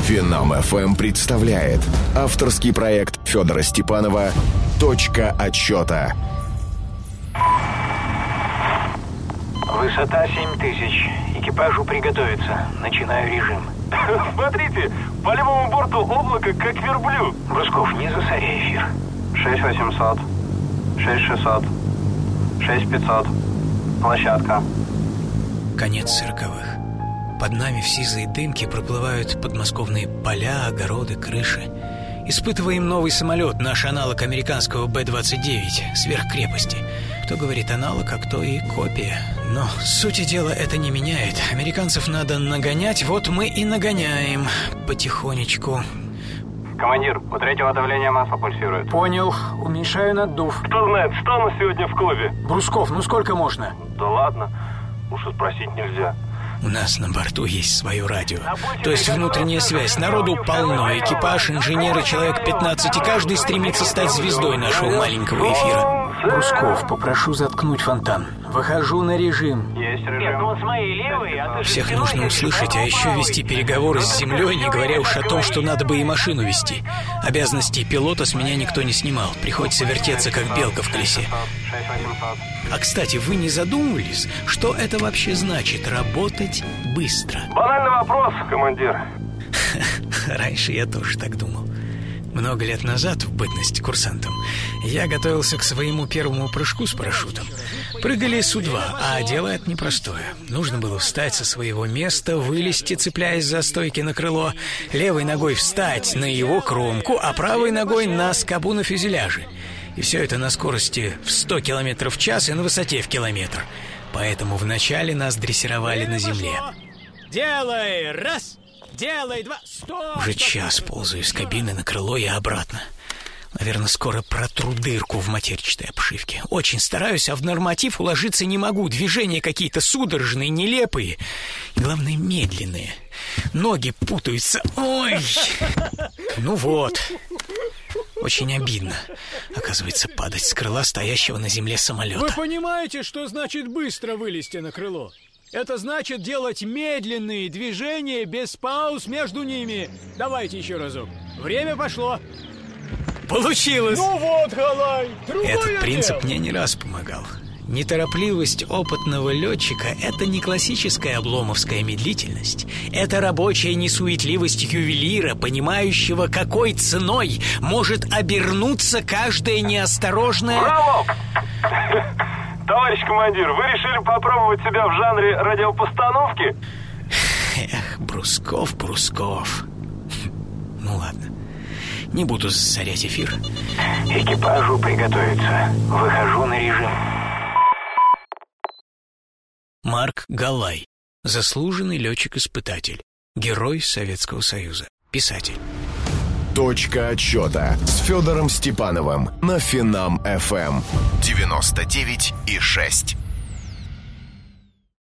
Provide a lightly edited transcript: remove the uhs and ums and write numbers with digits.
Финам ФМ представляет авторский проект Федора Степанова «Точка отсчета». Высота 7000. Экипажу приготовиться. Начинаю режим. Смотрите, по левому борту облако, как верблюд. Брусков, не засоряй эфир. 6800, 6600, 6500. Площадка. Конец 40-х. Под нами в сизой дымке проплывают подмосковные поля, огороды, крыши. Испытываем новый самолет, наш аналог американского Б-29, сверхкрепости. Кто говорит аналог, а кто и копия. Но сути дела это не меняет. Американцев надо нагонять, вот мы и нагоняем потихонечку. Командир, у третьего давление масла пульсирует. Понял, уменьшаю наддув. Кто знает, стану сегодня в клубе. Брусков, ну сколько можно? Да ладно, уж и спросить нельзя. У нас на борту есть свое радио. То есть внутренняя связь. Народу полно. Экипаж, инженеры, человек 15. И каждый стремится стать звездой нашего маленького эфира. Брусков, попрошу заткнуть фонтан. Выхожу на режим. Есть режим. Нет, ну вот с моей левой, а ты же... Всех нужно услышать, а еще вести переговоры с землей, не говоря уж о том, что надо бы и машину вести. Обязанностей пилота с меня никто не снимал. Приходится вертеться, как белка в колесе. 6800. А, кстати, вы не задумывались, что это вообще значит работать быстро? Банальный вопрос, командир. Раньше я тоже так думал. Много лет назад, в бытность курсантом, я готовился к своему первому прыжку с парашютом. Прыгали Су-2, а дело это непростое. Нужно было встать со своего места, вылезти, цепляясь за стойки на крыло, левой ногой встать на его кромку, а правой ногой на скобу на фюзеляже. И все это на скорости в 100 км в час и на высоте в километр. Поэтому вначале нас дрессировали на земле. Делай раз, делай два, стоп! Уже час ползаю из кабины на крыло и обратно. Наверное, скоро протру дырку в матерчатой обшивке. Очень стараюсь, а в норматив уложиться не могу. Движения какие-то судорожные, нелепые. И, главное, медленные. Ноги путаются. Ой! Ну вот. Очень обидно, оказывается, падать с крыла стоящего на земле самолета. Вы понимаете, что значит быстро вылезти на крыло? Это значит делать медленные движения без пауз между ними. Давайте еще разок. Время пошло. Получилось! Ну вот, Галай! Этот принцип мне не раз помогал. Неторопливость опытного летчика – это не классическая обломовская медлительность. Это рабочая несуетливость ювелира, понимающего, какой ценой может обернуться каждая неосторожная... Браво! Товарищ командир, вы решили попробовать себя в жанре радиопостановки? Эх, Брусков. Ну ладно, не буду засорять эфир. Экипажу приготовиться. Выхожу на режим. Марк Галай. Заслуженный летчик-испытатель. Герой Советского Союза. Писатель. «Точка отсчета» с Федором Степановым на Финам ФМ 99,6.